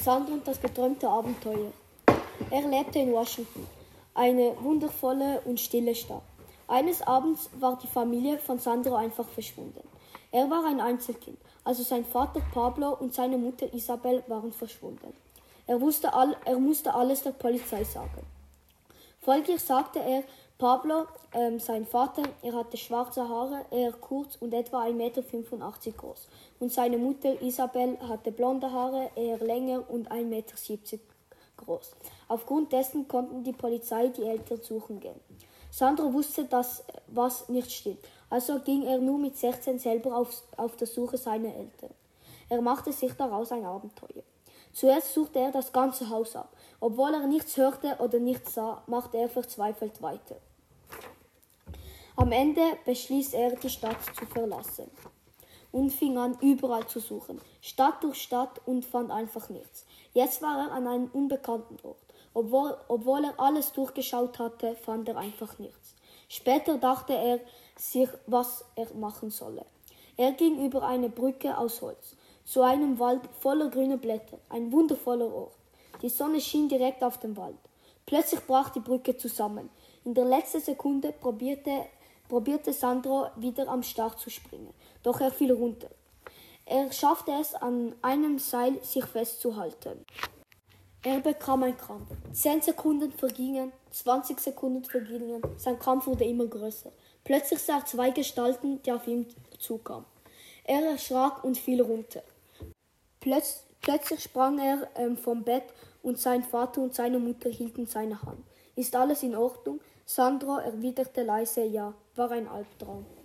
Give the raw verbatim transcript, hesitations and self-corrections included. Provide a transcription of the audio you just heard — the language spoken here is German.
Sandro und das geträumte Abenteuer. Er lebte in Washington, eine wundervolle und stille Stadt. Eines Abends war die Familie von Sandro einfach verschwunden. Er war ein Einzelkind, also sein Vater Pablo und seine Mutter Isabel waren verschwunden. Er, wusste all, er musste alles der Polizei sagen. Folglich sagte er Pablo, ähm, sein Vater, er hatte schwarze Haare, eher kurz und etwa ein Meter fünfundachtzig groß. Und seine Mutter Isabel hatte blonde Haare, eher länger und ein Meter siebzig groß. Aufgrund dessen konnten die Polizei die Eltern suchen gehen. Sandro wusste, dass was nicht stimmt, also ging er nur mit sechzehn selber auf, auf der Suche seiner Eltern. Er machte sich daraus ein Abenteuer. Zuerst suchte er das ganze Haus ab. Obwohl er nichts hörte oder nichts sah, machte er verzweifelt weiter. Am Ende beschließt er, die Stadt zu verlassen und fing an, überall zu suchen, Stadt durch Stadt und fand einfach nichts. Jetzt war er an einem unbekannten Ort. Obwohl, obwohl er alles durchgeschaut hatte, fand er einfach nichts. Später dachte er sich, was er machen solle. Er ging über eine Brücke aus Holz zu einem Wald voller grüner Blätter, ein wundervoller Ort. Die Sonne schien direkt auf den Wald. Plötzlich brach die Brücke zusammen. In der letzten Sekunde probierte, probierte Sandro wieder am Start zu springen, doch er fiel runter. Er schaffte es, an einem Seil sich festzuhalten. Er bekam einen Krampf. Zehn Sekunden vergingen, zwanzig Sekunden vergingen, sein Krampf wurde immer größer. Plötzlich sah er zwei Gestalten, die auf ihn zukamen. Er erschrak und fiel runter. Plötz, plötzlich sprang er ähm, vom Bett und sein Vater und seine Mutter hielten seine Hand. Ist alles in Ordnung? Sandro erwiderte leise ja, war ein Albtraum.